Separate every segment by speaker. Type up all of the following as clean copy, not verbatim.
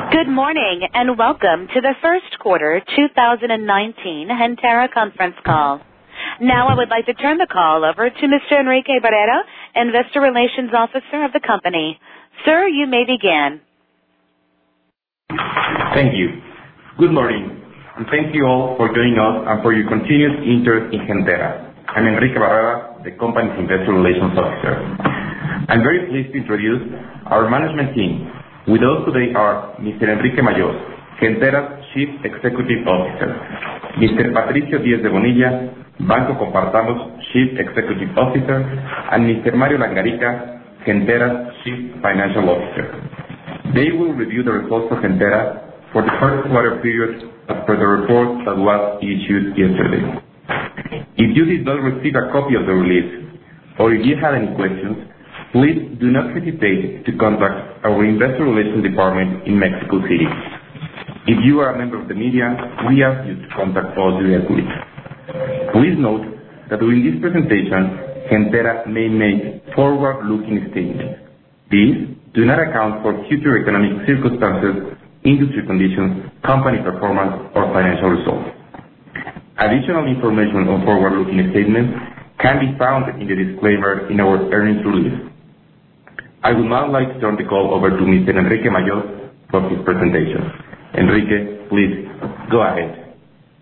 Speaker 1: Good morning and welcome to the first quarter 2019 Gentera conference call. Now I would like to turn the call over to Mr. Enrique Barrera, Investor Relations Officer of the company. Sir, you may begin.
Speaker 2: Thank you. Good morning, and thank you all for joining us and for your continued interest in Gentera. I'm Enrique Barrera, the company's Investor Relations Officer. I'm very pleased to introduce our management team. With us today are Mr. Enrique Majós, Gentera's Chief Executive Officer, Mr. Patricio Díez de Bonilla, Banco Compartamos Chief Executive Officer, and Mr. Mario Langarica, Gentera's Chief Financial Officer. They will review the results of Gentera for the first quarter period as per the report that was issued yesterday. If you did not receive a copy of the release, or if you have any questions, please do not hesitate to contact our Investor Relations Department in Mexico City. If you are a member of the media, we ask you to contact us directly. Please note that during this presentation, Gentera may make forward-looking statements. These do not account for future economic circumstances, industry conditions, company performance, or financial results. Additional information on forward-looking statements can be found in the disclaimer in our earnings release. I would now like to turn the call over to Mr. Enrique Majós for his presentation. Enrique, please go ahead.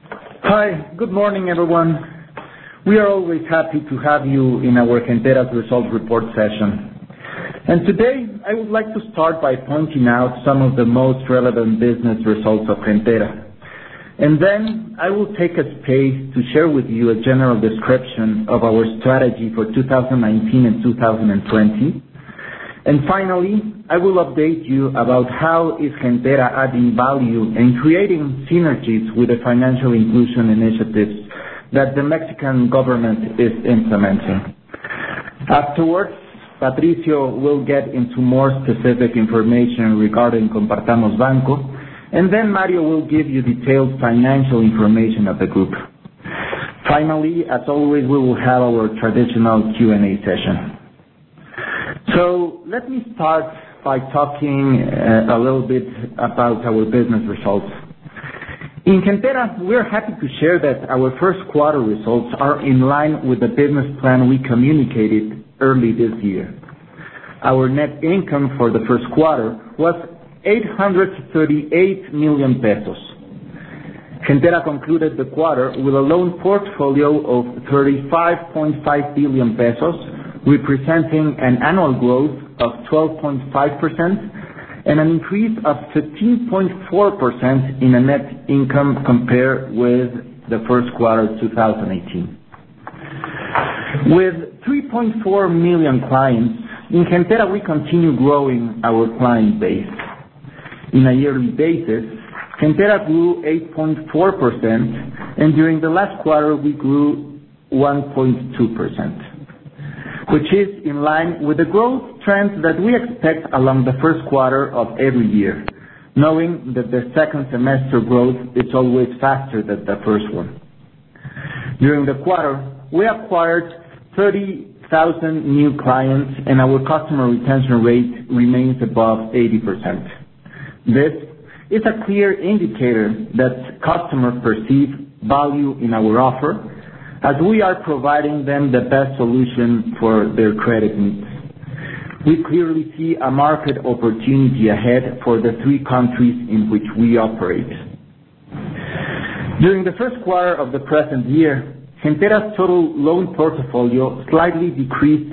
Speaker 3: Hi, good morning, everyone. We are always happy to have you in our Gentera's Results Report session. And today, I would like to start by pointing out some of the most relevant business results of Gentera. And then I will take a space to share with you a general description of our strategy for 2019 and 2020. And finally, I will update you about how is Gentera adding value and creating synergies with the financial inclusion initiatives that the Mexican government is implementing. Afterwards, Patricio will get into more specific information regarding Compartamos Banco, and then Mario will give you detailed financial information of the group. Finally, as always, we will have our traditional Q&A session. So let me start by talking a little bit about our business results. In Gentera, we're happy to share that our first quarter results are in line with the business plan we communicated early this year. Our net income for the first quarter was 838 million pesos. Gentera concluded the quarter with a loan portfolio of 35.5 billion pesos, representing an annual growth of 12.5% and an increase of 15.4% in a net income compared with the first quarter of 2018. With 3.4 million clients, in Gentera we continue growing our client base. In a yearly basis, Gentera grew 8.4%, and during the last quarter we grew 1.2%. which is in line with the growth trends that we expect along the first quarter of every year, knowing that the second semester growth is always faster than the first one. During the quarter, we acquired 30,000 new clients and our customer retention rate remains above 80%. This is a clear indicator that customers perceive value in our offer, as we are providing them the best solution for their credit needs. We clearly see a market opportunity ahead for the three countries in which we operate. During the first quarter of the present year, Gentera's total loan portfolio slightly decreased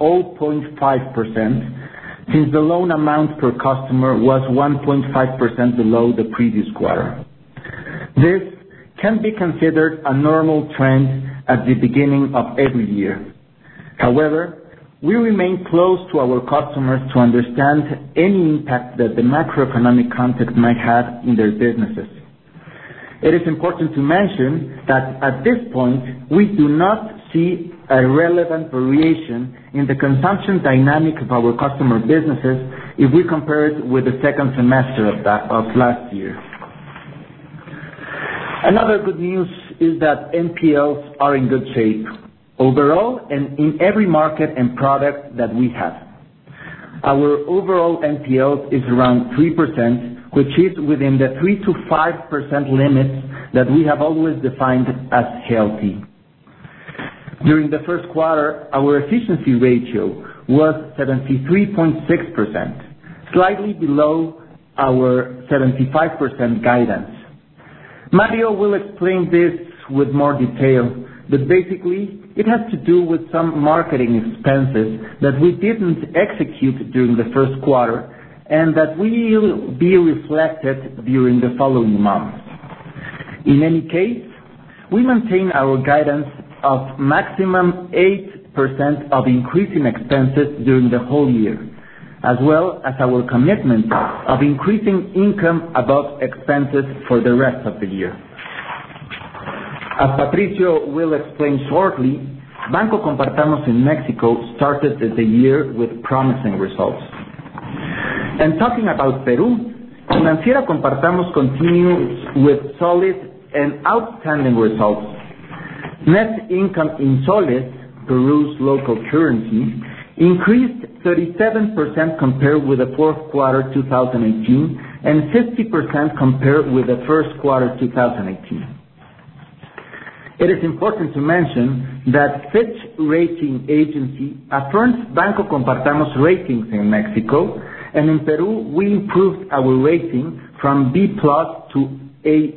Speaker 3: 0.5%, since the loan amount per customer was 1.5% below the previous quarter. This can be considered a normal trend at the beginning of every year. However, we remain close to our customers to understand any impact that the macroeconomic context might have in their businesses. It is important to mention that at this point, we do not see a relevant variation in the consumption dynamic of our customer businesses if we compare it with the second semester of last year. Another good news is that NPLs are in good shape, overall and in every market and product that we have. Our overall NPL is around 3%, which is within the 3 to 5% limits that we have always defined as healthy. During the first quarter, our efficiency ratio was 73.6%, slightly below our 75% guidance. Mario will explain this with more detail, but basically it has to do with some marketing expenses that we didn't execute during the first quarter and that will be reflected during the following months. In any case, we maintain our guidance of maximum 8% of increase in expenses during the whole year, as well as our commitment of increasing income above expenses for the rest of the year. As Patricio will explain shortly, Banco Compartamos in Mexico started the year with promising results. And talking about Peru, Financiera Compartamos continues with solid and outstanding results. Net income in soles, Peru's local currency, increased 37% compared with the fourth quarter 2018 and 50% compared with the first quarter 2018. It is important to mention that Fitch Rating Agency affirmed Banco Compartamos ratings in Mexico, and in Peru we improved our rating from B+ to A-.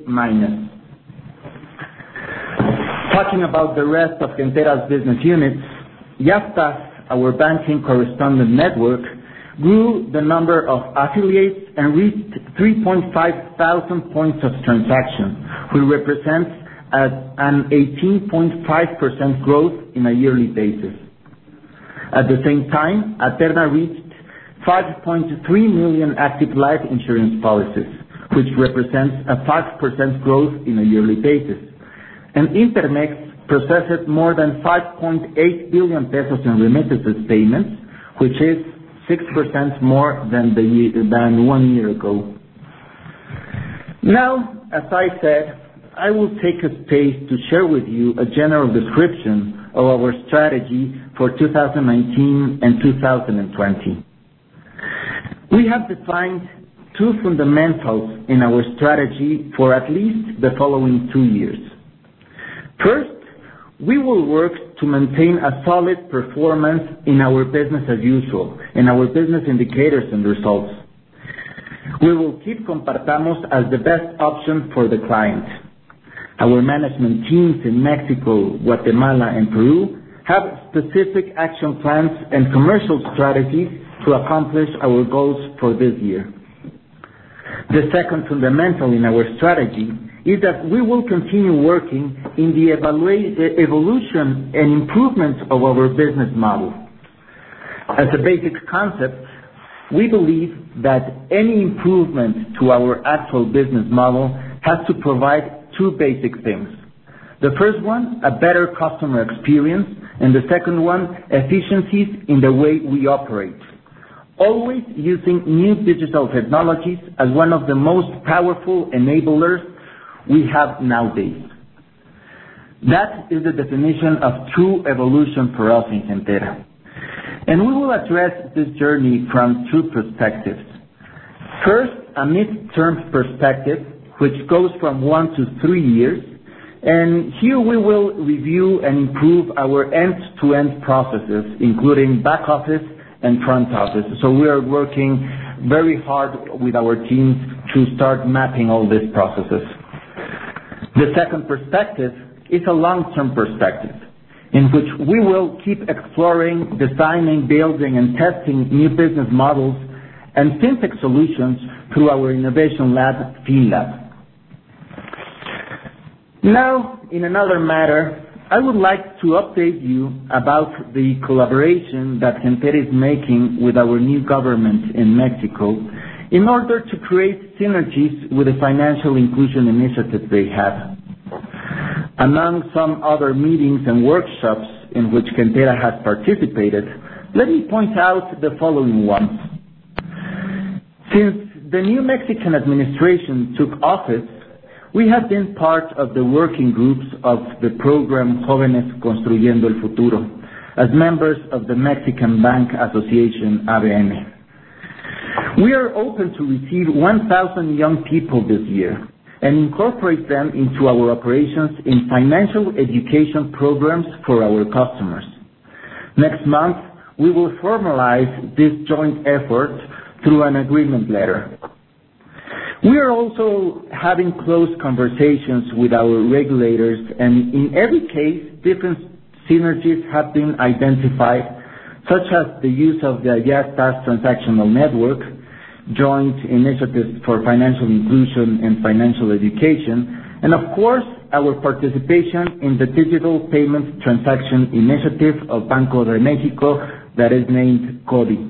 Speaker 3: Talking about the rest of Gentera's business units, Yastás, our banking correspondent network, grew the number of affiliates and reached 3,500 points of transaction, which represents an 18.5% growth in a yearly basis. At the same time, Aterna reached 5.3 million active life insurance policies, which represents a 5% growth in a yearly basis. And Intermex processed more than 5.8 billion pesos in remittances payments, which is 6% more than 1 year ago. Now, as I said, I will take a space to share with you a general description of our strategy for 2019 and 2020. We have defined two fundamentals in our strategy for at least the following 2 years. First, we will work to maintain a solid performance in our business as usual, in our business indicators and results. We will keep Compartamos as the best option for the client. Our management teams in Mexico, Guatemala, and Peru have specific action plans and commercial strategies to accomplish our goals for this year. The second fundamental in our strategy is that we will continue working in the evolution and improvement of our business model. As a basic concept, we believe that any improvement to our actual business model has to provide two basic things. The first one, a better customer experience, and the second one, efficiencies in the way we operate, always using new digital technologies as one of the most powerful enablers we have nowadays. That is the definition of true evolution for us in Gentera. And we will address this journey from two perspectives. First, a mid-term perspective, which goes from 1 to 3 years, and here we will review and improve our end-to-end processes, including back office and front office. So we are working very hard with our teams to start mapping all these processes. The second perspective is a long-term perspective, in which we will keep exploring, designing, building, and testing new business models and fintech solutions through our innovation lab, FinLab. Now, in another matter, I would like to update you about the collaboration that Gentera is making with our new government in Mexico in order to create synergies with the financial inclusion initiative they have. Among some other meetings and workshops in which Gentera has participated, let me point out the following ones. Since the new Mexican administration took office, we have been part of the working groups of the program Jóvenes Construyendo el Futuro as members of the Mexican Bank Association, ABM. We are open to receive 1,000 young people this year and incorporate them into our operations in financial education programs for our customers. Next month, we will formalize this joint effort through an agreement letter. We are also having close conversations with our regulators, and in every case, different synergies have been identified, such as the use of the Yastas transactional network, joint initiatives for financial inclusion and financial education, and of course, our participation in the digital payments transaction initiative of Banco de Mexico that is named CODI.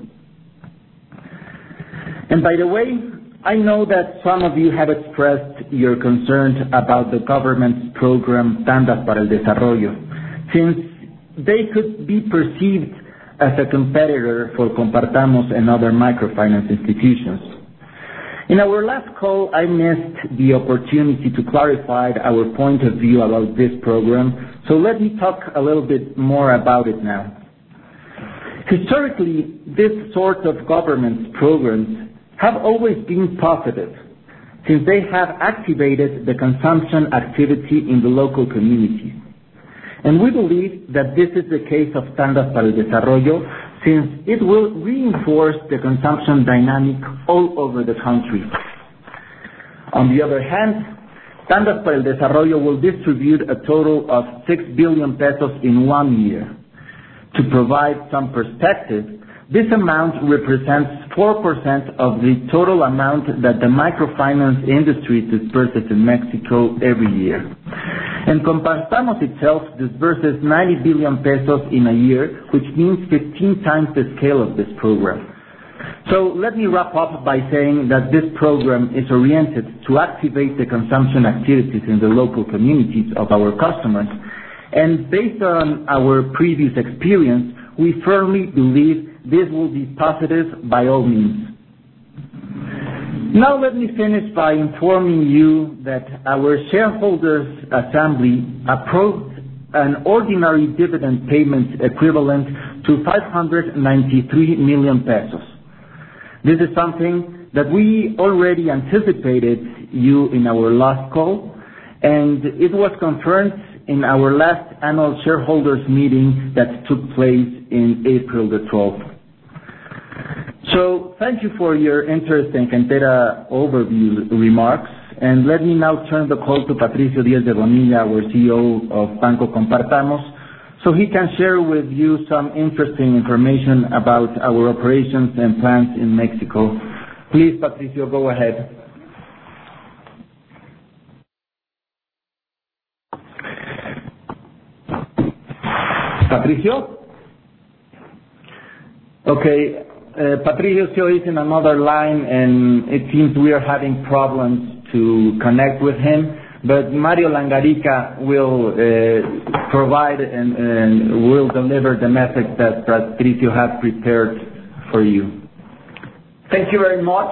Speaker 3: And by the way, I know that some of you have expressed your concerns about the government's program Tandas para el Desarrollo, since they could be perceived as a competitor for Compartamos and other microfinance institutions. In our last call, I missed the opportunity to clarify our point of view about this program, so let me talk a little bit more about it now. Historically, this sort of government programs have always been positive, since they have activated the consumption activity in the local communities. And we believe that this is the case of Tandas para el Desarrollo, since it will reinforce the consumption dynamic all over the country. On the other hand, Tandas para el Desarrollo will distribute a total of 6 billion pesos in 1 year. To provide some perspective, this amount represents 4% of the total amount that the microfinance industry disperses in Mexico every year. And Compartamos itself disburses 90 billion pesos in a year, which means 15 times the scale of this program. So let me wrap up by saying that this program is oriented to activate the consumption activities in the local communities of our customers. And based on our previous experience, we firmly believe this will be positive by all means. Now let me finish by informing you that our shareholders' assembly approved an ordinary dividend payment equivalent to 593 million pesos. This is something that we already anticipated you in our last call, and it was confirmed in our last annual shareholders meeting that took place in April the 12th. So thank you for your interest in Gentera overview remarks, and let me now turn the call to Patricio Diez de Bonilla, our CEO of Banco Compartamos, so he can share with you some interesting information about our operations and plans in Mexico. Please, Patricio, go ahead. Patricio? Okay. Patricio is in another line, and it seems we are having problems to connect with him, but Mario Langarica will provide and will deliver the message that Patricio has prepared for you.
Speaker 4: Thank you very much.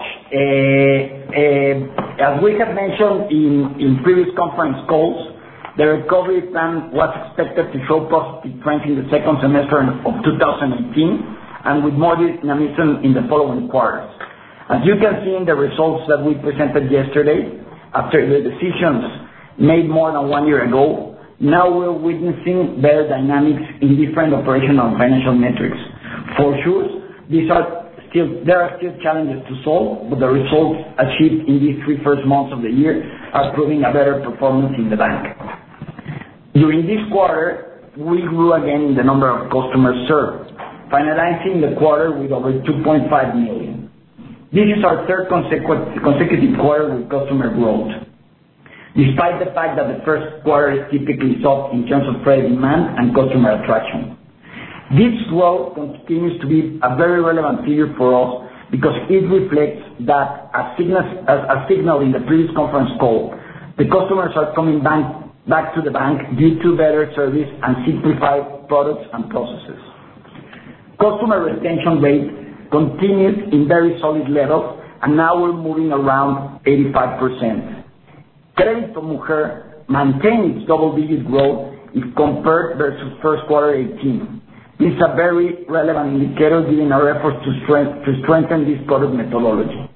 Speaker 4: As we have mentioned in previous conference calls, the recovery plan was expected to show positive trends in the second semester of 2018, and with more dynamism in the following quarters. As you can see in the results that we presented yesterday, after the decisions made more than 1 year ago, now we're witnessing better dynamics in different operational and financial metrics. For sure, there are still challenges to solve, but the results achieved in these first 3 months of the year are proving a better performance in the bank. During this quarter, we grew again in the number of customers served, finalizing the quarter with over 2.5 million. This is our third consecutive quarter with customer growth, despite the fact that the first quarter is typically soft in terms of credit demand and customer attraction. This growth continues to be a very relevant figure for us because it reflects that, as signaled in the previous conference call, the customers are coming back to the bank due to better service and simplified products and processes. Customer retention rate continued in very solid levels, and now we're moving around 85%. Crédito Mujer maintained its double-digit growth if compared versus first quarter 18, This is a very relevant indicator given our efforts to strengthen this product methodology.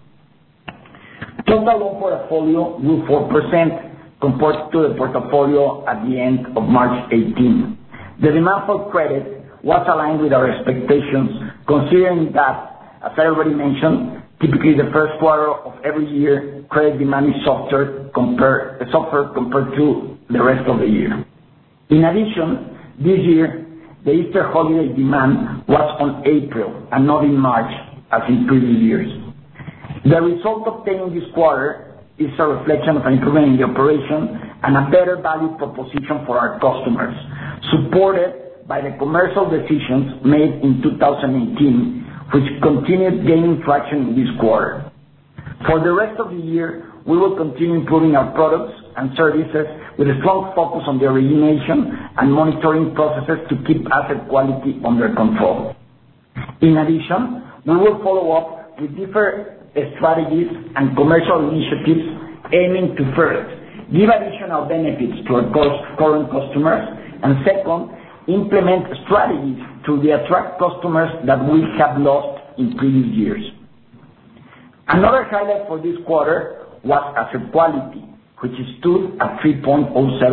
Speaker 4: Total loan portfolio grew 4% compared to the portfolio at the end of March 18. The demand for credit was aligned with our expectations, considering that, as I already mentioned, typically the first quarter of every year, credit demand is softer compared to the rest of the year. In addition, this year, the Easter holiday demand was on April and not in March, as in previous years. The result obtained this quarter is a reflection of an improvement in the operation and a better value proposition for our customers, supported by the commercial decisions made in 2018, which continued gaining traction in this quarter. For the rest of the year, we will continue improving our products and services with a strong focus on the origination and monitoring processes to keep asset quality under control. In addition, we will follow up with different strategies and commercial initiatives aiming to first, give additional benefits to our current customers, and second, implement strategies to attract customers that we have lost in previous years. Another highlight for this quarter was asset quality, which stood at 3.07%,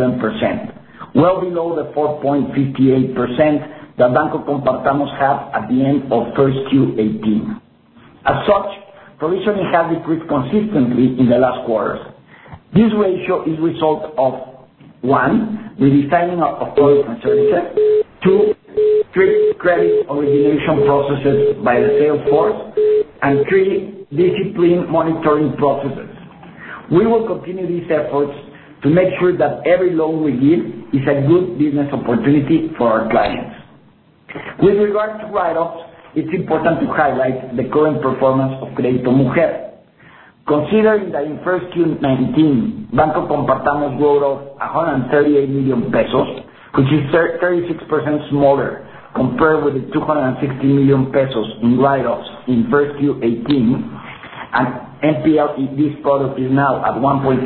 Speaker 4: well below the 4.58% that Banco Compartamos had at the end of first Q18. As such, provisioning has decreased consistently in the last quarters. This ratio is a result of 1, redesigning of products and services, 2, strict credit origination processes by the sales force, and 3, disciplined monitoring processes. We will continue these efforts to make sure that every loan we give is a good business opportunity for our clients. With regard to write-offs, it's important to highlight the current performance of Crédito Mujer. Considering that in first Q19, Banco Compartamos wrote off 138 million pesos, which is 36% smaller compared with the 260 million pesos in write-offs in first Q18, and NPL in this product is now at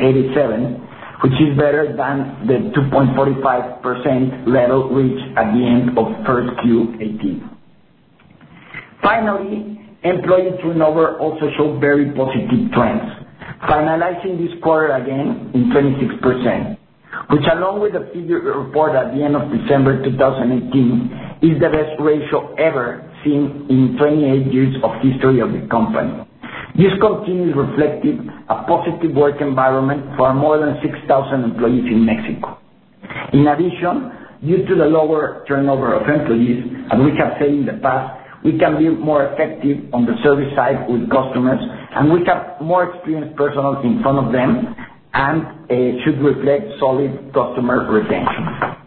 Speaker 4: 1.87, which is better than the 2.45% level reached at the end of first Q18. Finally, employee turnover also showed very positive trends, finalizing this quarter again in 26%, which along with the figure reported at the end of December 2018 is the best ratio ever seen in 28 years of history of the company. This continues reflecting a positive work environment for more than 6,000 employees in Mexico. In addition, due to the lower turnover of employees, as we have said in the past, we can be more effective on the service side with customers, and we have more experienced personnel in front of them, and should reflect solid customer retention.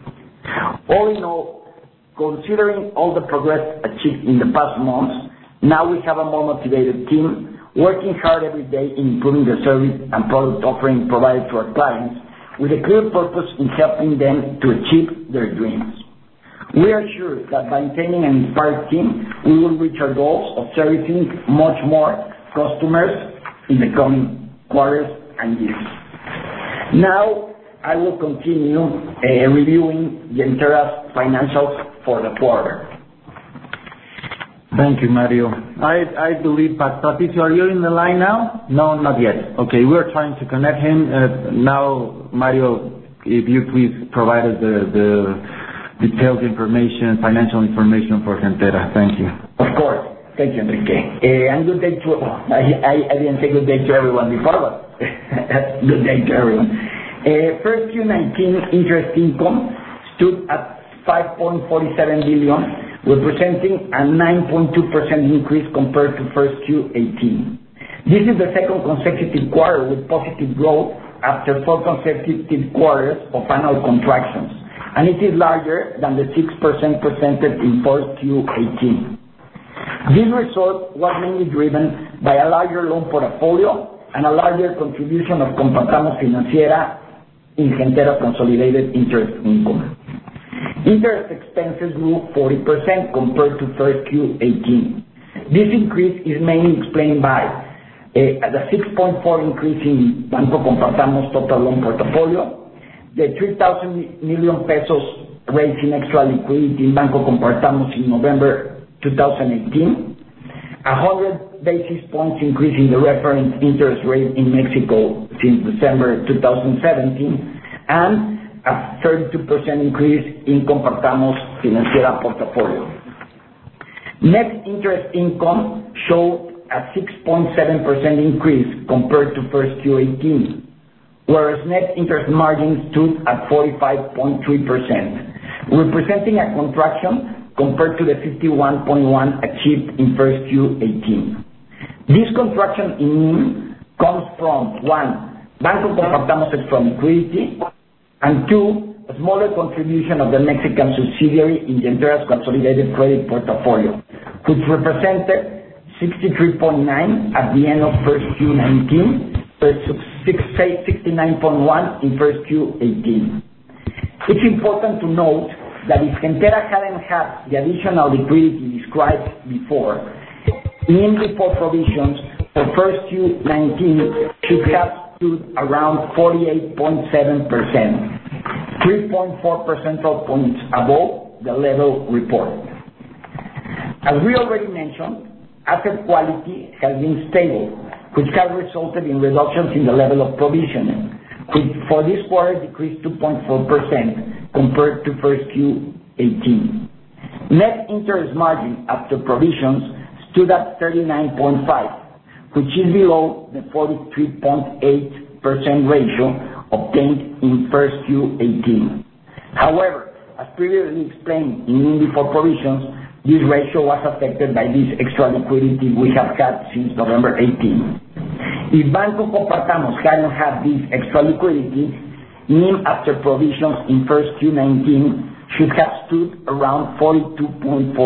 Speaker 4: All in all, considering all the progress achieved in the past months, now we have a more motivated team working hard every day in improving the service and product offering provided to our clients, with a clear purpose in helping them to achieve their dreams. We are sure that by maintaining an inspired team, we will reach our goals of servicing much more customers in the coming quarters and years. Now, I will continue reviewing Gentera's financials for the quarter.
Speaker 3: Thank you, Mario. I believe, Patricio, are you in the line now? No, not yet. Okay, we're trying to connect him. Now, Mario, if you please provide us the detailed information, financial information for Gentera. Thank you.
Speaker 4: Of course. Thank you, Enrique. And good day to, I didn't say good day to everyone before, but good day to everyone. First Q19 interest income stood at 5.47 billion, representing a 9.2% increase compared to first Q18. This is the second consecutive quarter with positive growth after 4 consecutive quarters of annual contractions, and it is larger than the 6% presented in first Q18. This result was mainly driven by a larger loan portfolio and a larger contribution of Compartamos Financiera in Gentera consolidated interest income. Interest expenses grew 40% compared to first Q18. This increase is mainly explained by the 6.4 increase in Banco Compartamos total loan portfolio, the 3,000 million pesos raising extra liquidity in Banco Compartamos in November 2018, 100 basis points increase in the reference interest rate in Mexico since December 2017, and a 32% increase in Compartamos Financiera portfolio. Net interest income showed a 6.7% increase compared to first Q18, whereas net interest margin stood at 45.3%, representing a contraction compared to the 51.1 achieved in first Q18. This contraction in NIM comes from, one, Banco Compartamos extra liquidity, and two, a smaller contribution of the Mexican subsidiary in Gentera's consolidated credit portfolio, which represented 63.9 at the end of first Q19 versus 69.1 in first Q18. It's important to note that if Gentera hadn't had the additional liquidity described before, NIM before provisions for first Q19 should have stood around 48.7%, 3.4 percentage points above the level reported. As we already mentioned, asset quality has been stable, which has resulted in reductions in the level of provisioning, which for this quarter decreased 2.4% compared to first Q18. Net interest margin after provisions stood at 39.5, which is below the 43.8% ratio obtained in first Q18. However, as previously explained in NIM before provisions, this ratio was affected by this extra liquidity we have had since November 18. If Banco Compartamos hadn't had this extra liquidity, NIM after provisions in first Q19 should have stood around 42.4%.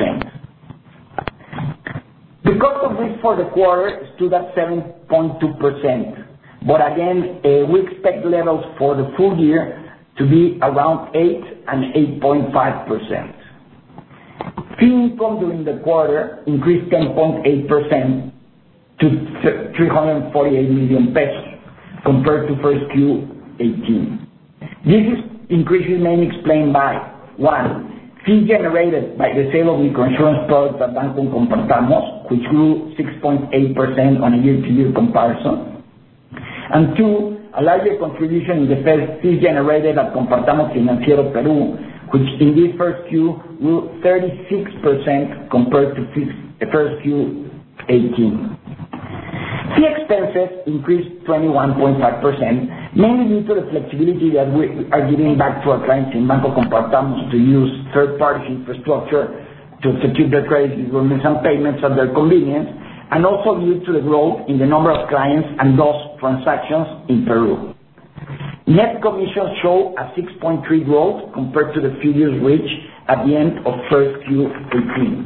Speaker 4: The cost of risk for the quarter stood at 7.2%, but again, we expect levels for the full year to be around 8 and 8.5%. Fee income during the quarter increased 10.8% to 348 million pesos compared to first Q18. This increase is mainly explained by, one, fees generated by the sale of microinsurance products at Banco Compartamos, which grew 6.8% on a year-to-year comparison, and two, a larger contribution in the fees generated at Compartamos Financiero Peru, which in this first Q grew 36% compared to first Q18. Fee expenses increased 21.5%, mainly due to the flexibility that we are giving back to our clients in Banco Compartamos to use third-party infrastructure to execute their credit agreements and payments at their convenience, and also due to the growth in the number of clients and those transactions in Peru. Net commissions show a 6.3 growth compared to the figures reached at the end of first Q18.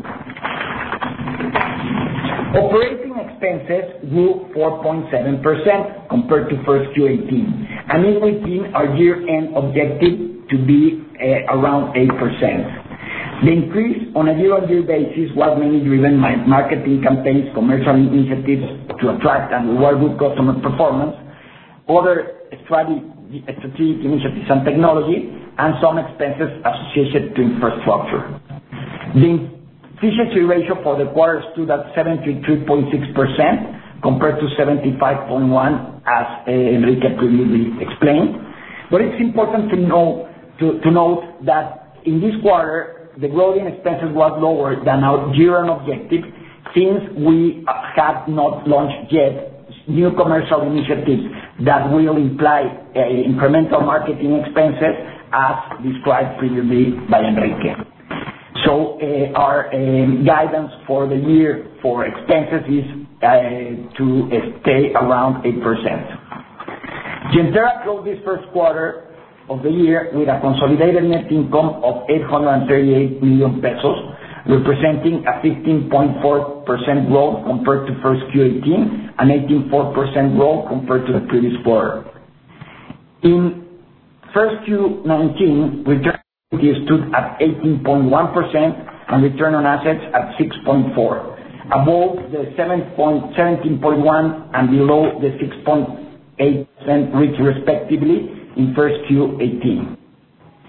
Speaker 4: Operating expenses grew 4.7% compared to first Q18, and is within our year-end objective to be around 8%. The increase on a year-on-year basis was mainly driven by marketing campaigns, commercial initiatives to attract and reward good customer performance, other strategic initiatives and technology, and some expenses associated to infrastructure. The efficiency ratio for the quarter stood at 73.6% compared to 75.1% as Enrique previously explained. But it's important to note that in this quarter, the growth in expenses was lower than our year-end objective, since we have not launched yet new commercial initiatives that will imply incremental marketing expenses as described previously by Enrique. So our guidance for the year for expenses is to stay around 8%. Gentera closed this first quarter of the year with a consolidated net income of 838 million pesos, representing a 15.4% growth compared to first Q18 and 18.4% growth compared to the previous quarter. In first Q19, return on equity stood at 18.1% and return on assets at 6.4%, above the 17.1% and below the 6.8% reached respectively in first Q18.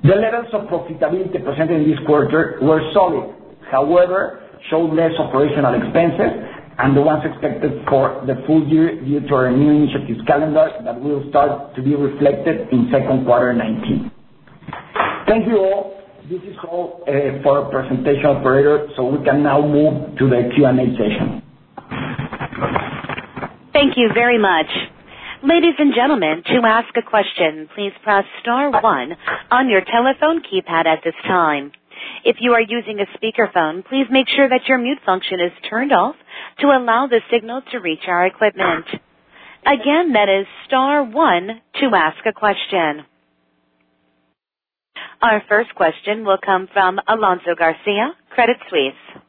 Speaker 4: The levels of profitability presented in this quarter were solid, however, showed less operational expenses and the ones expected for the full year due to our new initiatives calendar that will start to be reflected in second quarter 2019. Thank you all. This is all for our presentation, operator, so we can now move to the Q&A session.
Speaker 1: Thank you very much. Ladies and gentlemen, to ask a question, please press star 1 on your telephone keypad at this time. If you are using a speakerphone, please make sure that your mute function is turned off to allow the signal to reach our equipment. Again, that is star 1 to ask a question. Our first question will come from Alonso Garcia, Credit Suisse.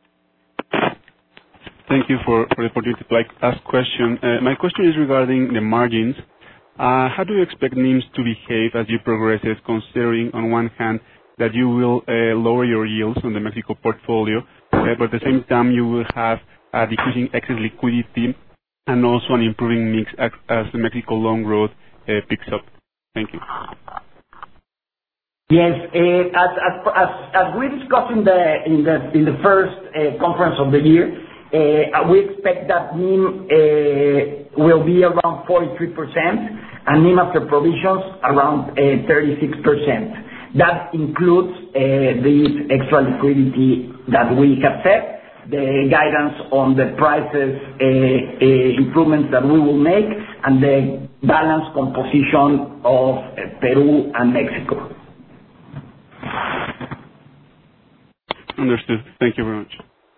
Speaker 5: Thank you for the opportunity to ask question. My question is regarding the margins. How do you expect NIMs to behave as you progress, considering on one hand that you will lower your yields on the Mexico portfolio, but at the same time you will have a decreasing excess liquidity and also an improving mix as the Mexico loan growth picks up? Thank you.
Speaker 4: Yes, as we discussed in the first conference of the year, we expect that NIM will be around 43% and NIM after provisions around 36%. That includes the extra liquidity that we have set, the guidance on the prices improvements that we will make, and the balanced composition of Peru and Mexico.
Speaker 5: Understood. Thank you very much.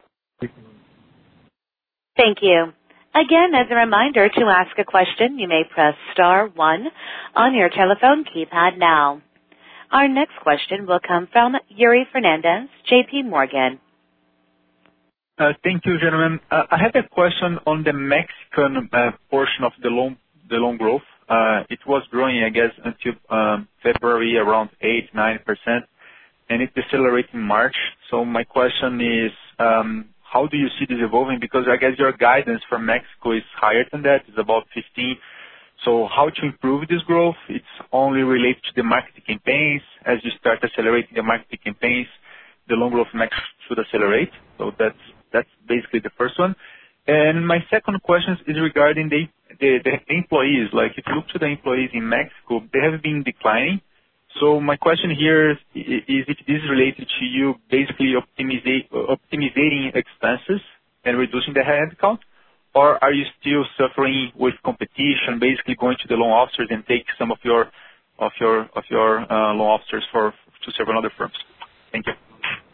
Speaker 1: Thank you. Again, as a reminder, to ask a question, you may press star 1 on your telephone keypad now. Our next question will come from Yuri Fernandez, J.P. Morgan.
Speaker 6: Thank you, gentlemen. I have a question on the Mexican portion of the loan growth. It was growing, I guess, until February around 8-9%, and it decelerated in March. So my question is, how do you see this evolving? Because I guess your guidance for Mexico is higher than that. It's about 15. So how to improve this growth? It's only related to the marketing campaigns. As you start accelerating the marketing campaigns, the loan growth in Mexico should accelerate. So that's basically the first one. And my second question is regarding the employees. Like if you look to the employees in Mexico, they have been declining. So my question here is if this is related to you basically optimizing expenses and reducing the headcount, or are you still suffering with competition, basically going to the loan officers and take some of your loan officers to several other firms? Thank you.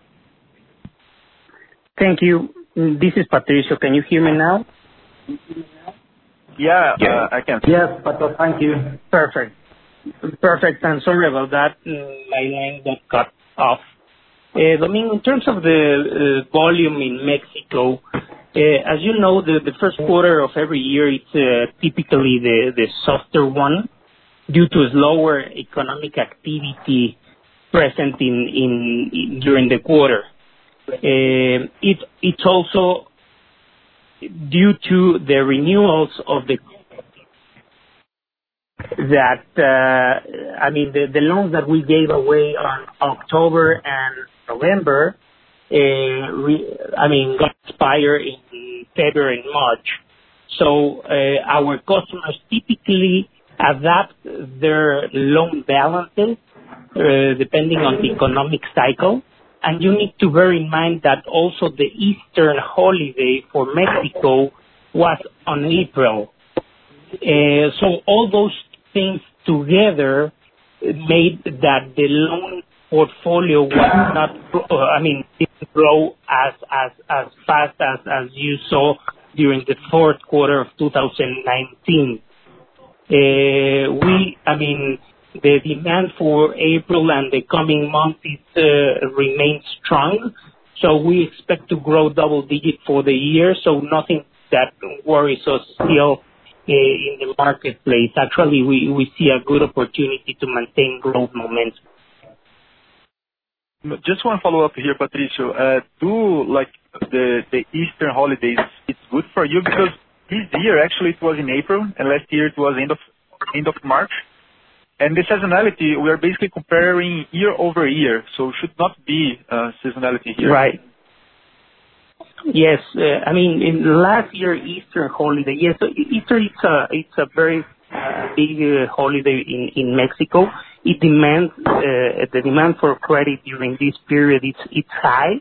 Speaker 7: Thank you. This is Patricio. Can you hear me now?
Speaker 6: Yeah, I can.
Speaker 4: Yes, Pato, thank you.
Speaker 7: Perfect. And sorry about that. My line got cut off. I mean, in terms of the volume in Mexico, as you know, the first quarter of every year, it's typically the softer one due to slower economic activity present during the quarter. It's also due to the renewals of the loans that we gave away on October and November, got expired in February and March. So our customers typically adapt their loan balances depending on the economic cycle. And you need to bear in mind that also the Easter holiday for Mexico was on April. So all those things together made that the loan portfolio was not, didn't grow as fast as you saw during the fourth quarter of 2019. The demand for April and the coming months remains strong. So we expect to grow double digit for the year. So nothing that worries us still in the marketplace. Actually, we see a good opportunity to maintain growth momentum.
Speaker 6: Just one follow-up here, Patricio. The Easter holidays, it's good for you because this year actually it was in April and last year it was end of March. And the seasonality, we are basically comparing year-over-year, so should not be seasonality here.
Speaker 7: Right. Yes. I mean, in last year, Easter holiday. Yes, so Easter, it's a very big holiday in Mexico. It demands the demand for credit during this period. It's high,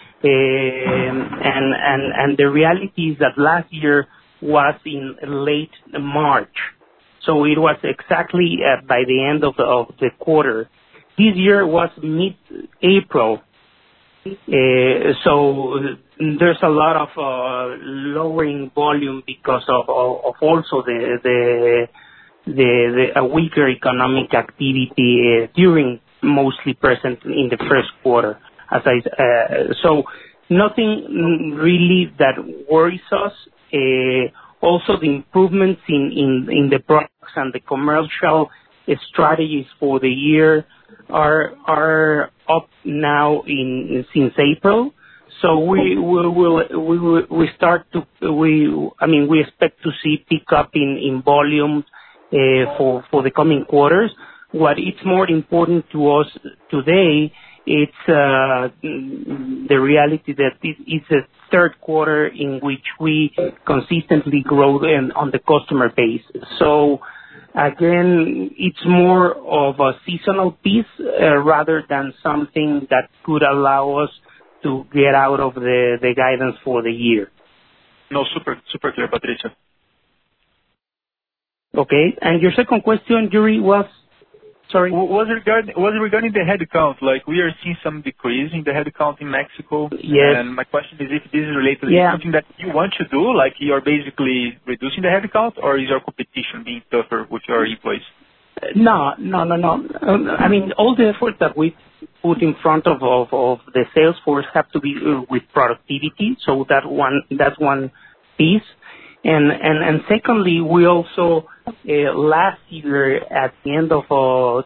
Speaker 7: and the reality is that last year was in late March, so it was exactly by the end of the quarter. This year was mid-April. So there's a lot of lowering volume because of also the weaker economic activity during mostly present in the first quarter. So nothing really that worries us. Also the improvements in the products and the commercial strategies for the year are up now since April. So we expect to see pick up in volume for the coming quarters. What is more important to us today, it's the reality that this is the third quarter in which we consistently grow on the customer base. So again, it's more of a seasonal piece rather than something that could allow us to get out of the guidance for the year.
Speaker 6: No, super clear, Patricio.
Speaker 7: Okay, and your second question, Yuri, was? Sorry?
Speaker 6: Was regarding the headcount. Like, we are seeing some decrease in the headcount in Mexico.
Speaker 7: Yes.
Speaker 6: And my question is if this is related to something that you want to do, like you're basically reducing the headcount, or is your competition being tougher with your employees?
Speaker 7: No. I mean, all the effort that we put in front of the sales force have to be with productivity. So that's one piece. And secondly, we also last year at the end of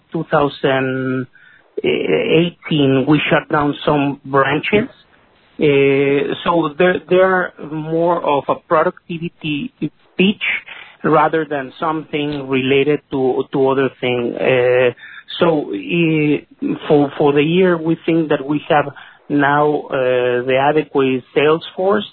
Speaker 7: 2018 we shut down some branches. So they're more of a productivity pitch rather than something related to other things. So for the year, we think that we have now the adequate sales force.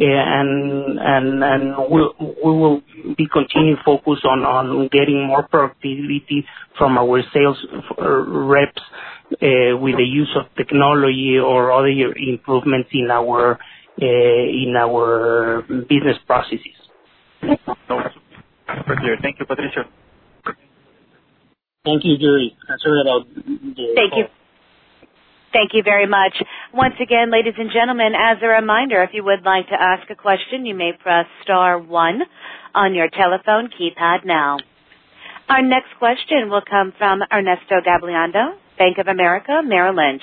Speaker 7: And we will be continuing focus on getting more productivity from our sales reps with the use of technology or other improvements in our business processes.
Speaker 6: Super clear. Thank you, Patricio.
Speaker 7: Thank you, Yuri. Sorry about the
Speaker 1: Thank you. Thank you very much. Once again, ladies and gentlemen, as a reminder, if you would like to ask a question, you may press *1 on your telephone keypad now. Our next question will come from Ernesto Gabilondo, Bank of America, Merrill Lynch.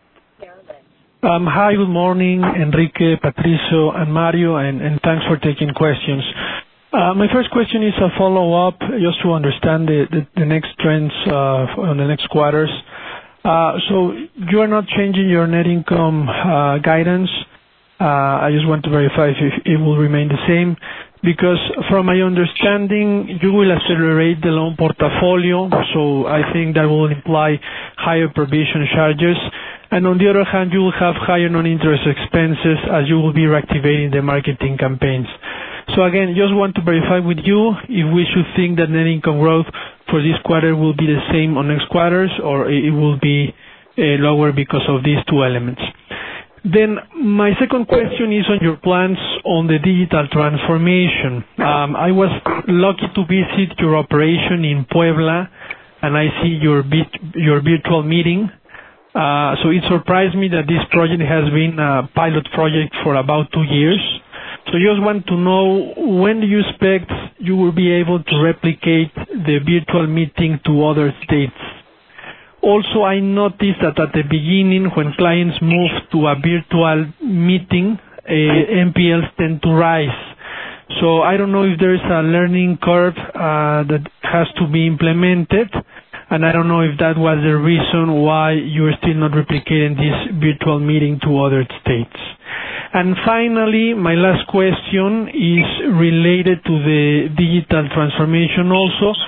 Speaker 8: Hi, good morning, Enrique, Patricio, and Mario, and thanks for taking questions. My first question is a follow-up, just to understand the next trends on the next quarters. So you are not changing your net income guidance. I just want to verify if it will remain the same, because from my understanding, you will accelerate the loan portfolio, so I think that will imply higher provision charges. And on the other hand, you will have higher non-interest expenses as you will be reactivating the marketing campaigns. So again, just want to verify with you if we should think that net income growth for this quarter will be the same on next quarters, or it will be lower because of these two elements. Then my second question is on your plans on the digital transformation. I was lucky to visit your operation in Puebla, and I see your virtual meeting. So it surprised me that this project has been a pilot project for about 2 years. So just want to know, when do you expect you will be able to replicate the virtual meeting to other states? Also, I noticed that at the beginning, when clients move to a virtual meeting, NPLs tend to rise. So I don't know if there is a learning curve that has to be implemented, and I don't know if that was the reason why you are still not replicating this virtual meeting to other states. And finally, my last question is related to the digital transformation also.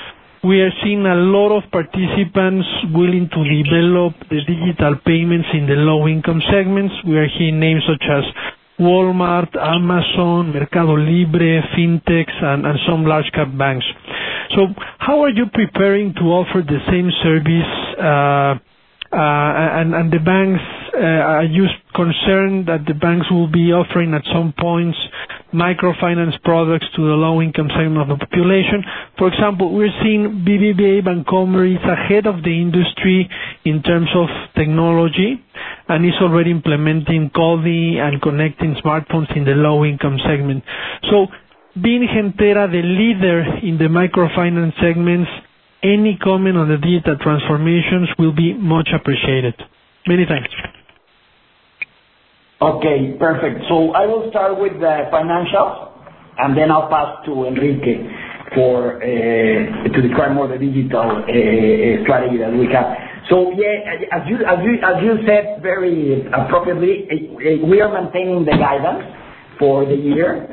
Speaker 8: we are seeing a lot of participants willing to develop the digital payments in the low-income segments. We are hearing names such as Walmart, Amazon, Mercado Libre, fintechs, and some large cap banks. So how are you preparing to offer the same service and the banks? Are you concerned that the banks will be offering at some points microfinance products to the low-income segment of the population? For example, we're seeing BBVA Bancomer is ahead of the industry in terms of technology and is already implementing CoDi and connecting smartphones in the low-income segment. So, being Gentera the leader in the microfinance segments, any comment on the digital transformations will be much appreciated. Many thanks.
Speaker 4: Okay, perfect. So I will start with the financials, and then I'll pass to Enrique to describe more the digital strategy that we have. So yeah, as you said very appropriately, we are maintaining the guidance for the year,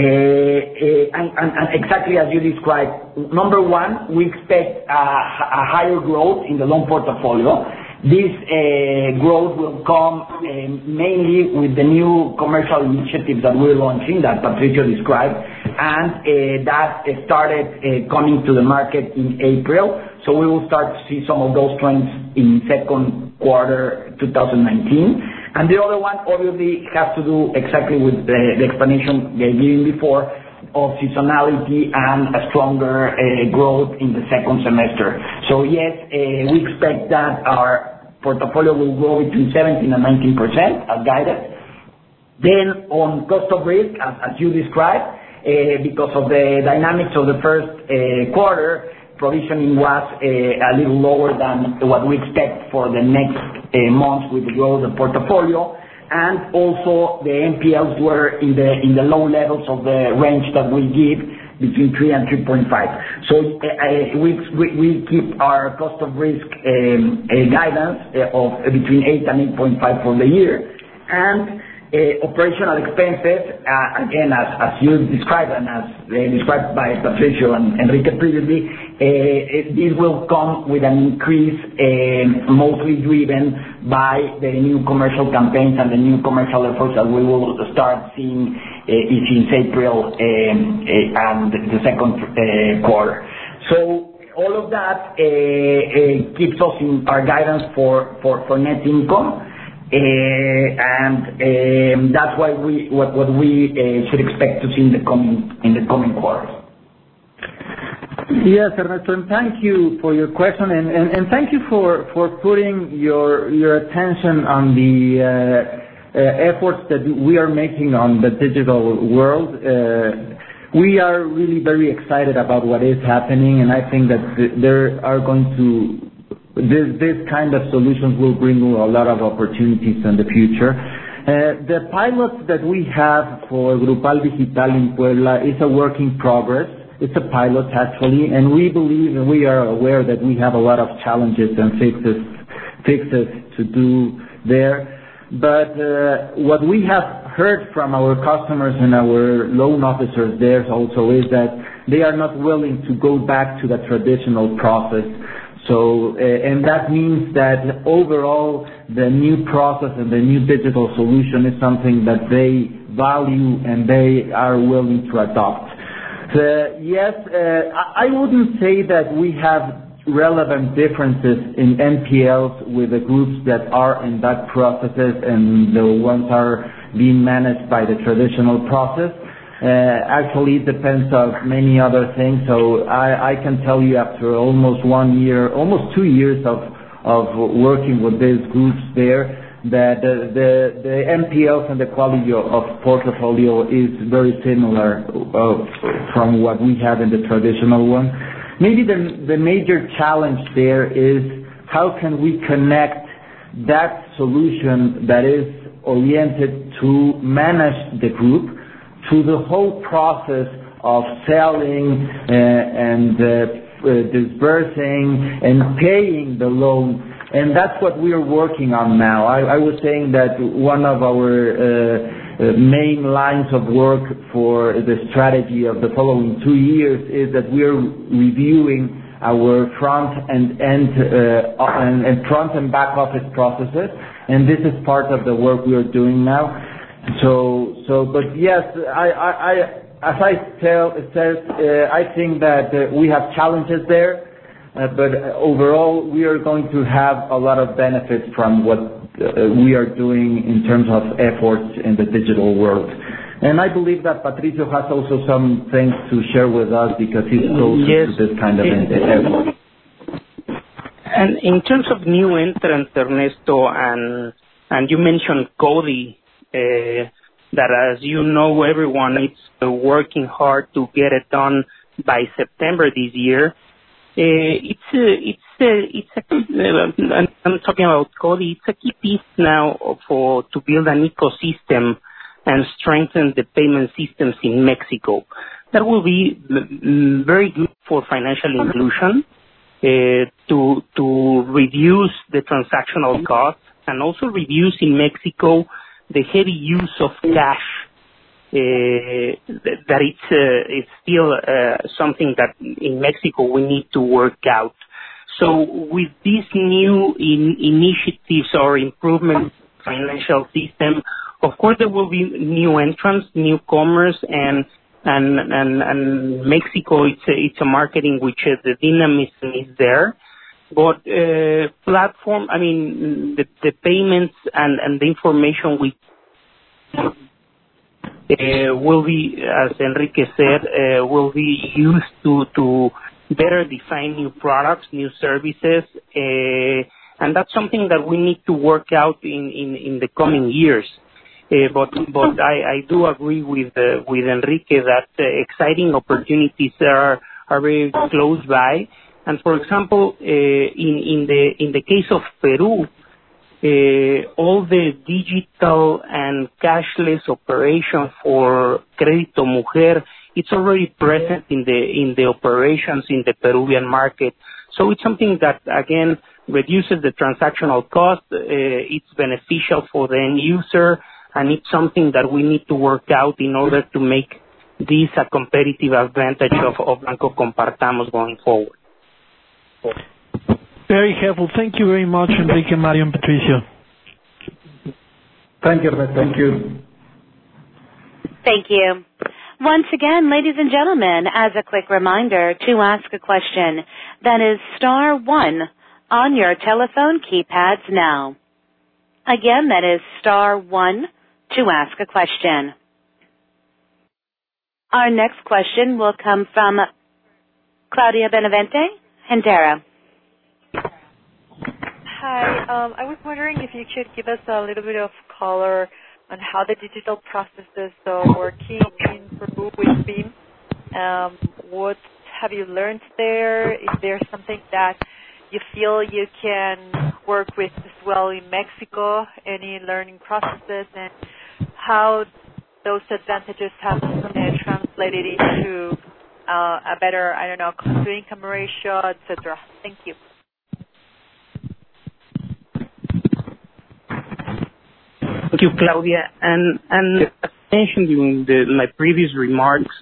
Speaker 4: and exactly as you described. Number one, we expect a higher growth in the loan portfolio. This growth will come mainly with the new commercial initiatives that we're launching that Patricio described, and that started coming to the market in April. So we will start to see some of those trends in second quarter 2019. And the other one obviously has to do exactly with the explanation given before of seasonality and a stronger growth in the second semester. So yes, we expect that our portfolio will grow between 17 and 19% as guided. Then on cost of risk, as you described, because of the dynamics of the first quarter, provisioning was a little lower than what we expect for the next months with the growth of the portfolio. And also the NPLs were in the low levels of the range that we give, between 3 and 3.5. So we keep our cost of risk guidance of between 8 and 8.5 for the year. And operational expenses, again, as you described and as described by Patricio and Enrique previously, this will come with an increase mostly driven by the new commercial campaigns and the new commercial efforts that we will start seeing since April and the second quarter. So all of that keeps us in our guidance for net income. And that's why what we should expect to see in the coming quarters.
Speaker 3: Yes, Ernesto, and thank you for your question, and thank you for putting your attention on the efforts that we are making on the digital world. We are really very excited about what is happening, and I think that there are going to this kind of solutions will bring a lot of opportunities in the future. The pilot that we have for Grupal Digital in Puebla is a work in progress. It's a pilot actually, and we believe and we are aware that we have a lot of challenges and fixes to do there. But what we have heard from our customers and our loan officers there also is that they are not willing to go back to the traditional process. So, and that means that overall the new process and the new digital solution is something that they value and they are willing to adopt. Yes, I wouldn't say that we have relevant differences in NPLs with the groups that are in that processes and the ones are being managed by the traditional process. Actually, it depends on many other things. So I can tell you after almost 1 year, almost 2 years of working with these groups there, that the NPLs and the quality of portfolio is very similar from what we have in the traditional one. Maybe the major challenge there is how can we connect that solution that is oriented to manage the group to the whole process of selling and disbursing and paying the loan. And that's what we are working on now. I was saying that one of our main lines of work for the strategy of the following 2 years is that we are reviewing our front and back office processes, and this is part of the work we are doing now. But yes, as I think that we have challenges there, but overall we are going to have a lot of benefits from what we are doing in terms of efforts in the digital world. And I believe that Patricio has also some things to share with us because he's closer to this kind of effort.
Speaker 7: And in terms of new entrants, Ernesto, and you mentioned CODI, that as you know, everyone is working hard to get it done by September this year. I'm talking about CODI. It's a key piece now to build an ecosystem and strengthen the payment systems in Mexico. That will be very good for financial inclusion, to reduce the transactional costs, and also reduce in Mexico the heavy use of cash. That it's still something that in Mexico we need to work out. So with these new initiatives or improvements financial system, of course there will be new entrants, newcomers, and Mexico it's a market in which the dynamism is there. But platform, I mean the payments and the information we will be, as Enrique said, will be used to better define new products, new services, and that's something that we need to work out in the coming years. But I do agree with Enrique that exciting opportunities are very close by. And for example, in the case of Peru, all the digital and cashless operation for Crédito Mujer, it's already present in the operations in the Peruvian market. So it's something that again reduces the transactional cost. It's beneficial for the end user, and it's something that we need to work out in order to make this a competitive advantage of Banco Compartamos going forward.
Speaker 8: Very helpful. Thank you very much, Enrique, Mario, and Patricio.
Speaker 3: Thank you, Ernesto. Thank you.
Speaker 1: Thank you. Once again, ladies and gentlemen, as a quick reminder, to ask a question, that is *1 on your telephone keypads now. Again, that is *1 to ask a question. Our next question will come from Claudia Benavente, Gentera.
Speaker 9: Hi. I was wondering if you could give us a little bit of color on how the digital processes are working in Peru with BIM. What have you learned there? Is there something that you feel you can work with as well in Mexico? Any learning processes, and how those advantages have translated into a better, cost-to-income ratio, etc. Thank you.
Speaker 7: Thank you, Claudia. And as mentioned during my previous remarks,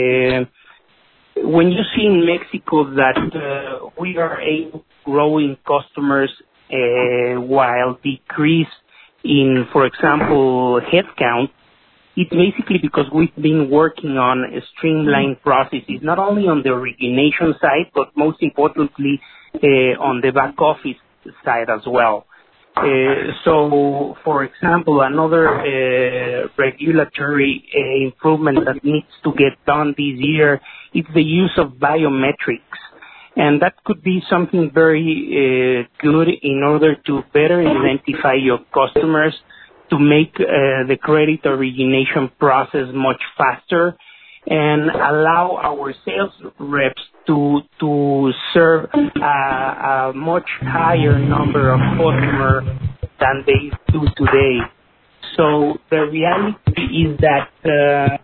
Speaker 7: when you see in Mexico that we are able to grow in customers while decrease in, for example, headcount, it's basically because we've been working on streamlined processes, not only on the origination side, but most importantly on the back office side as well. So, for example, another regulatory improvement that needs to get done this year is the use of biometrics. And that could be something very good in order to better identify your customers, to make the credit origination process much faster, and allow our sales reps to serve a much higher number of customers than they do today. So the reality is that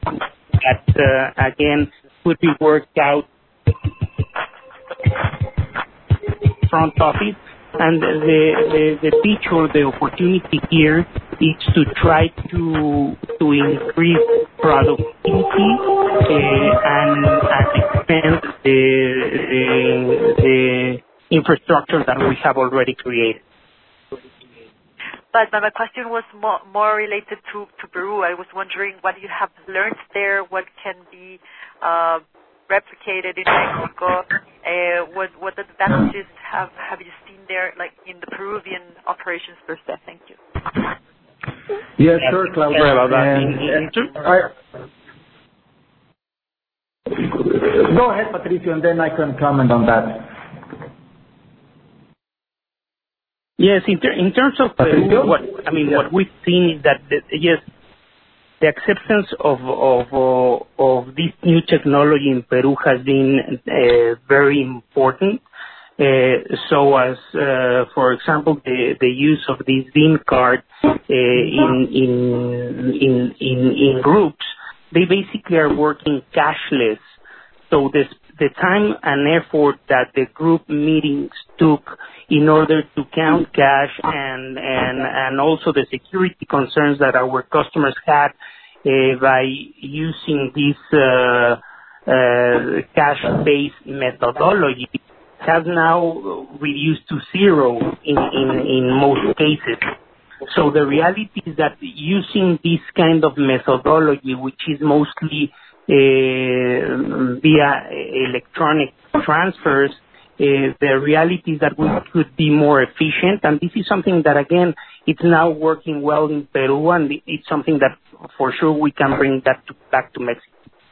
Speaker 7: again could be worked out front office, and the pitch or the opportunity here is to try to increase productivity and expand infrastructure that we have already created.
Speaker 9: But my question was more related to Peru. I was wondering what you have learned there, what can be replicated in Mexico, what advantages have you seen there, like in the Peruvian operations per se? Thank you.
Speaker 3: Yeah, sure, Claudia.
Speaker 7: Sorry about that.
Speaker 3: Go ahead, Patricio, and then I can comment on that.
Speaker 7: Yes, in terms of Peru, what we've seen is that the acceptance of this new technology in Peru has been very important. So as for example, the use of this VIN card in groups, they basically are working cashless. So the time and effort that the group meetings took in order to count cash and also the security concerns that our customers had by using this cash-based methodology has now reduced to zero in most cases. So the reality is that using this kind of methodology, which is mostly via electronic transfers, the reality is that we could be more efficient, and this is something that, again, it's now working well in Peru, and it's something that for sure we can bring that back to Mexico.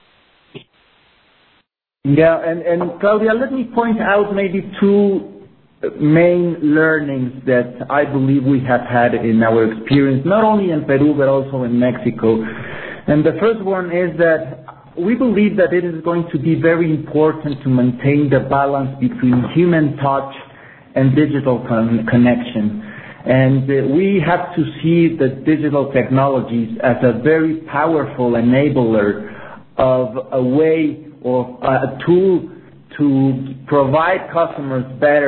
Speaker 3: Yeah, and Claudia, let me point out maybe two main learnings that I believe we have had in our experience, not only in Peru but also in Mexico. And the first one is that we believe that it is going to be very important to maintain the balance between human touch and digital connection. And we have to see the digital technologies as a very powerful enabler of a way or a tool to provide customers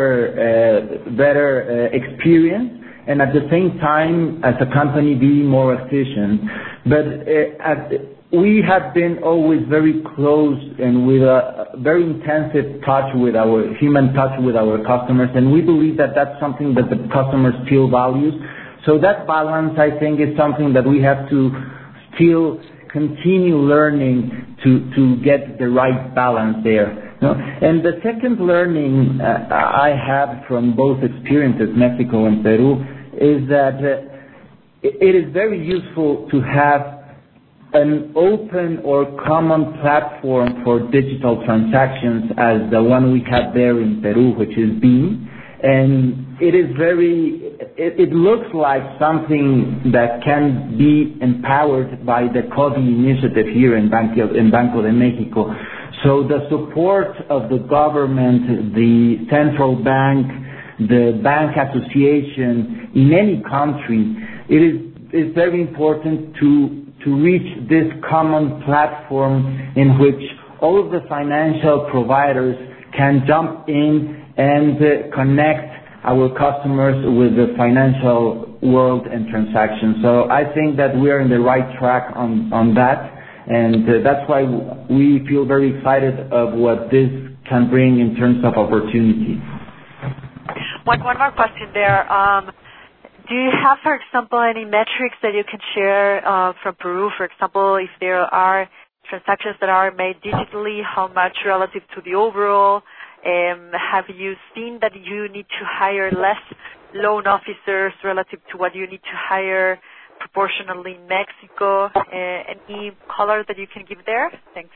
Speaker 3: better experience, and at the same time, as a company, be more efficient. But we have been always very close and with a very intensive human touch with our customers, and we believe that that's something that the customer still values. So that balance, I think, is something that we have to still continue learning to get the right balance there. And the second learning I have from both experiences, Mexico and Peru, is that it is very useful to have an open or common platform for digital transactions as the one we have there in Peru, which is BIM. And it looks like something that can be empowered by the CODI initiative here in Banco de Mexico. So the support of the government, the central bank, the bank association in any country, it is very important to reach this common platform in which all of the financial providers can jump in and connect our customers with the financial world and transactions. So I think that we are in the right track on that, and that's why we feel very excited of what this can bring in terms of opportunity.
Speaker 9: One more question there. Do you have, for example, any metrics that you can share from Peru? For example, if there are transactions that are made digitally, how much relative to the overall? Have you seen that you need to hire less loan officers relative to what you need to hire proportionally in Mexico? Any color that you can give there? Thanks.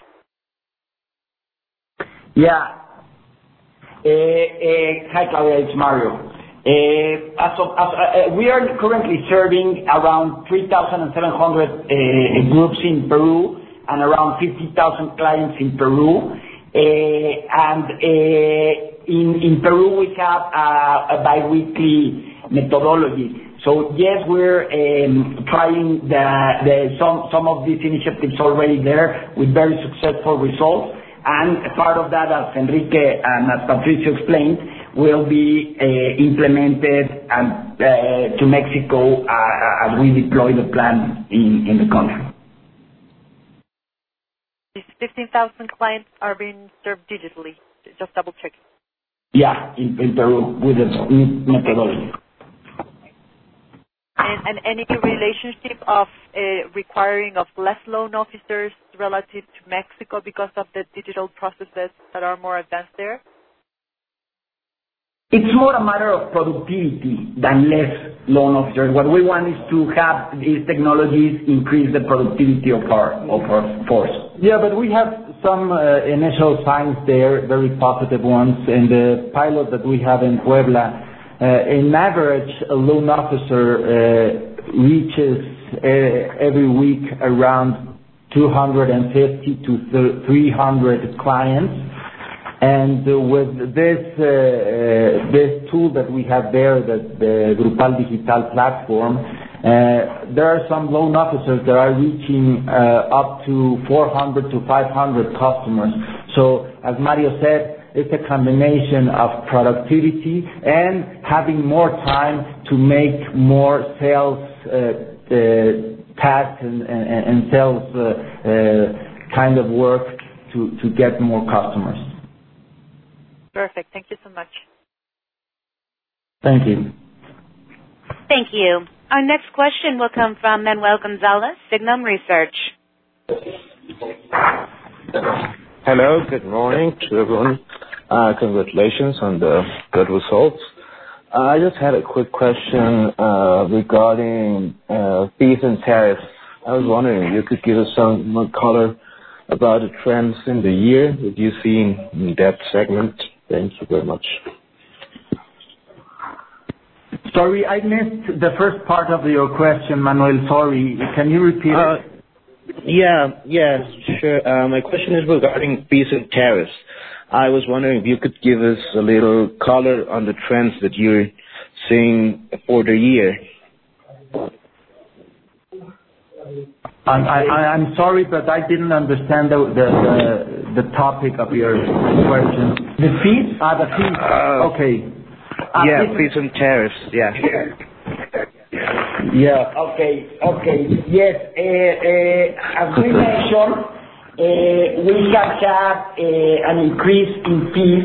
Speaker 4: Yeah. Hi, Claudia, it's Mario. We are currently serving around 3,700 groups in Peru and around 50,000 clients in Peru. And in Peru we have a bi-weekly methodology. So yes, we're trying some of these initiatives already there with very successful results. And part of that, as Enrique and as Patricio explained, will be implemented to Mexico as we deploy the plan in the country.
Speaker 9: These 15,000 clients are being served digitally. Just double checking.
Speaker 4: Yeah, in Peru with the methodology.
Speaker 9: And any relationship of requiring of less loan officers relative to Mexico because of the digital processes that are more advanced there?
Speaker 4: It's more a matter of productivity than less loan officers. What we want is to have these technologies increase the productivity of our force.
Speaker 3: Yeah, but we have some initial signs there, very positive ones. In the pilot that we have in Puebla, in average, a loan officer reaches every week around 250 to 300 clients. And with this tool that we have there, the Grupal Digital platform, there are some loan officers that are reaching up to 400 to 500 customers. So, as Mario said, it's a combination of productivity and having more time to make more sales tasks and sales kind of work to get more customers.
Speaker 9: Perfect. Thank you so much.
Speaker 3: Thank you.
Speaker 1: Thank you. Our next question will come from Manuel Gonzalez, Signum Research.
Speaker 10: Hello, good morning to everyone. Congratulations on the good results. I just had a quick question regarding fees and tariffs. I was wondering if you could give us some more color about the trends in the year that you've seen in that segment. Thank you very much.
Speaker 3: Sorry, I missed the first part of your question, Manuel. Sorry. Can you repeat it?
Speaker 10: Yeah, sure. My question is regarding fees and tariffs. I was wondering if you could give us a little color on the trends that you're seeing for the year.
Speaker 3: I'm sorry, but I didn't understand the topic of your question. The fees? The fees. Okay.
Speaker 10: Yeah, fees and tariffs. Yeah.
Speaker 4: Yeah. Okay. Yes. As we mentioned, we have had an increase in fees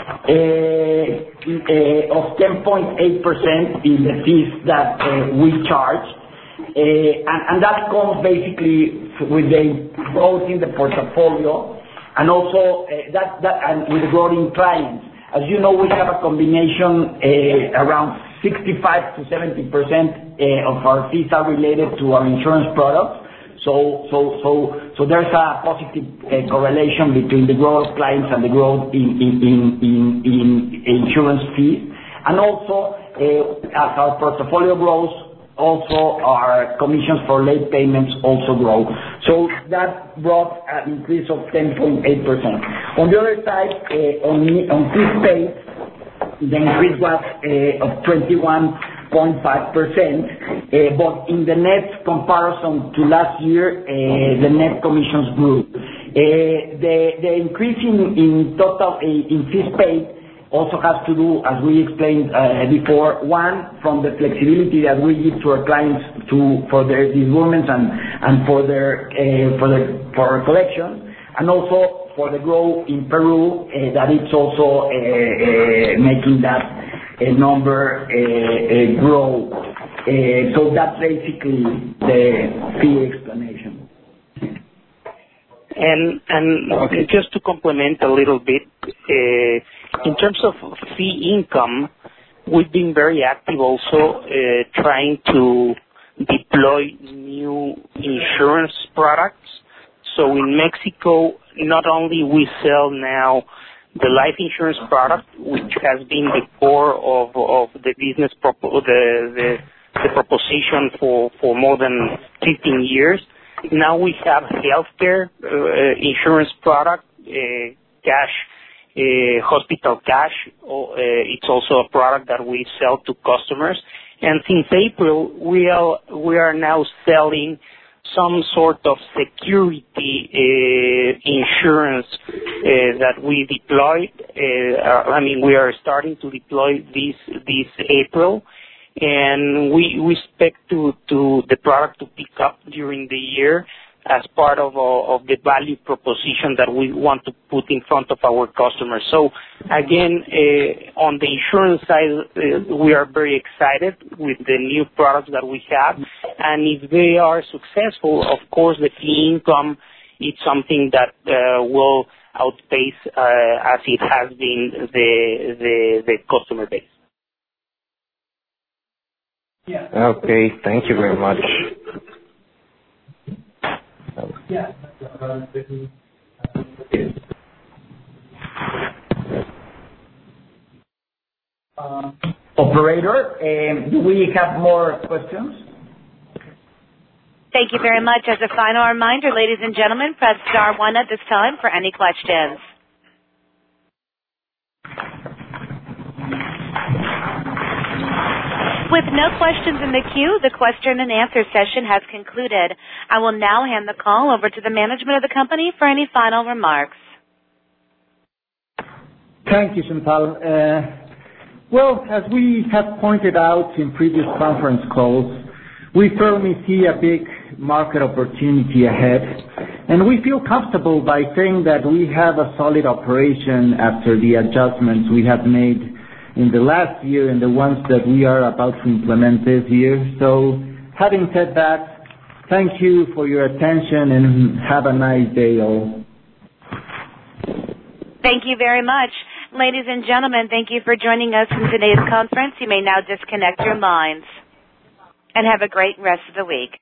Speaker 4: of 10.8% in the fees that we charge. And that comes basically with the growth in the portfolio and also and with the growth in clients. As you know, we have a combination around 65 to 70% of our fees are related to our insurance products. So there's a positive correlation between the growth of clients and the growth in insurance fees. And also, as our portfolio grows, also our commissions for late payments also grow. So that brought an increase of 10.8%. On the other side, on fees paid, the increase was of 21.5%, but in the net comparison to last year, the net commissions grew. The increase in total in fees paid also has to do, as we explained before, one, from the flexibility that we give to our clients for their disbursements and for our collection, and also for the growth in Peru, that it's also making that number grow. So that's basically the fee explanation.
Speaker 7: And okay. Just to complement a little bit, in terms of fee income, we've been very active also trying to deploy new insurance products. So in Mexico, not only we sell now the life insurance product, which has been the core of the business, the proposition for more than 15 years. Now we have healthcare insurance product, cash, hospital cash. It's also a product that we sell to customers. And since April, we are now selling some sort of security insurance that we deployed. We are starting to deploy this April, and we expect to the product to pick up during the year as part of the value proposition that we want to put in front of our customers. So again, on the insurance side, we are very excited with the new products that we have. And if they are successful, of course, the fee income is something that will outpace, as it has been, the customer base.
Speaker 10: Okay, thank you very much.
Speaker 4: Operator, do we have more questions?
Speaker 1: Thank you very much. As a final reminder, ladies and gentlemen, press star 1 at this time for any questions. With no questions in the queue, the question and answer session has concluded. I will now hand the call over to the management of the company for any final remarks.
Speaker 3: Thank you, Chantal. Well, as we have pointed out in previous conference calls, we firmly see a big market opportunity ahead, and we feel comfortable by saying that we have a solid operation after the adjustments we have made in the last year and the ones that we are about to implement this year. So, having said that, thank you for your attention and have a nice day all.
Speaker 1: Thank you very much. Ladies and gentlemen, thank you for joining us in today's conference. You may now disconnect your lines. And have a great rest of the week.